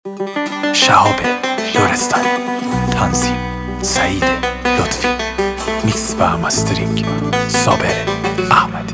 شهاب لرستانی، تنظیم سعید لطفی، میکس و مسترینگ صابر احمدی.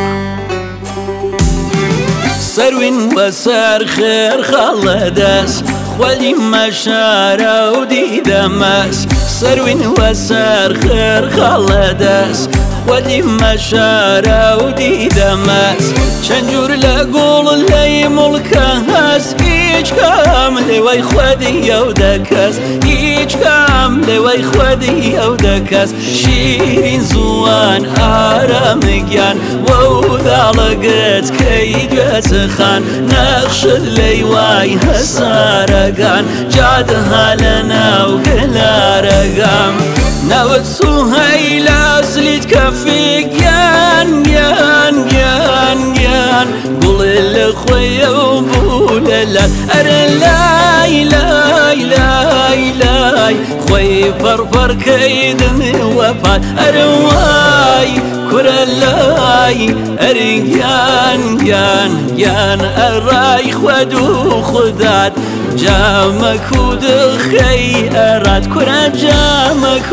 سروين وسار خير خلداس خولي مشارة وديدا ماس سروين وسار خير خلداس خولي مشارة وديدا ماس شنجور لقول لي ملكاس هيج كامل وي خودي يودكاس هيج كامل وي خودي يودكاس شيرين زوان آراميان وودا لقيت كي خان نقش الليواي هسارقان جادها لنا وقلا رقام ناوت سهيلا سليت كفيك يان يان يان يان قول الخويا وبوللا لاي لاي لاي لاي خوي فرفر كيدني وفات أرواي كرلاي أريان يان يان أراي خودو خدات جامك ودخيرات كرا جامك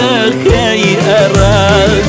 ودخيرات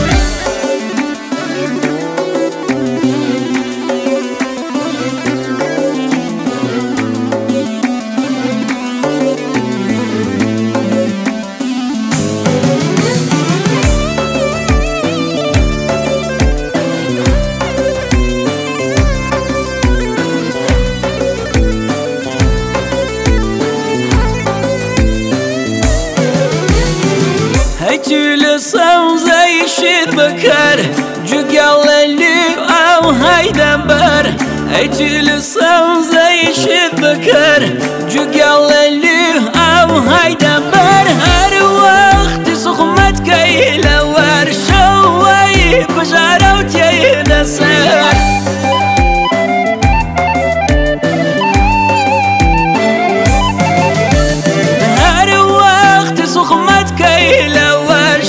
لصو زي شير بكر جوجل اللي او هيدا بر ايتي لصو زي شير بكر جوجل اللي او هيدا بر هر وقت سخمت كي لور شوي بجاروت يا سر هر وقت سخمت كي لور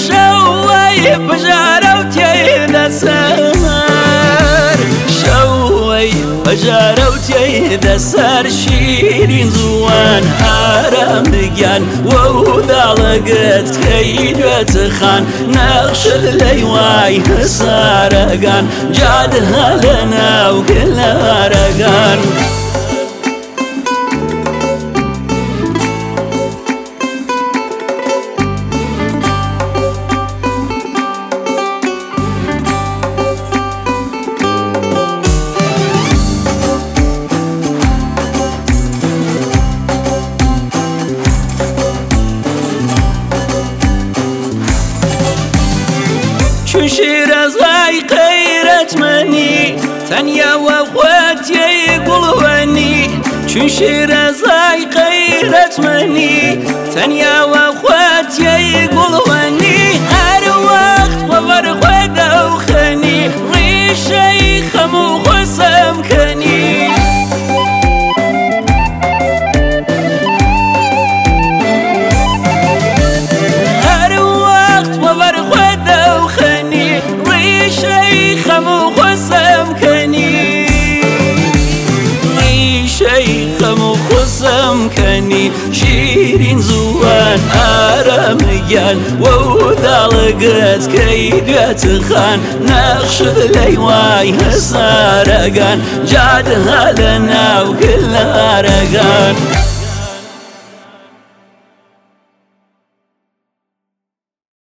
بجاروت يا سار شوي بجاروت يا سار شيرين زوان هرميان وودا لقيت كيدوت خان نقش الليواي سارقان جادها لنا وكلها رقان چون شیر از غای غیرت منی تنیا و خواتي قلواني چون شیر از غای غیرت منی تنیا و خواتي قلواني هر وقت وبر خدا وخني ريشي خمو خسم كني كني شيرين زوان آراميان وودا لقيت كيدوت خان نقش الليواي هسارقان جادها لنا وكلها رقان